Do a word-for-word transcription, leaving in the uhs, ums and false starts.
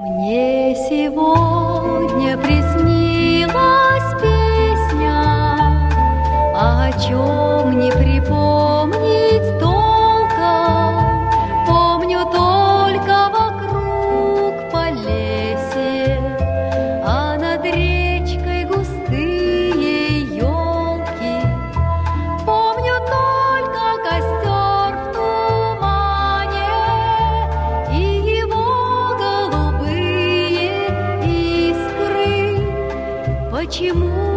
Мне сегодня приснилась песня, о чем не припомнить толком. Помню только вокруг Полесье, а над речкой густые елки. Помню только костер в тумане и его голубые искры. Почему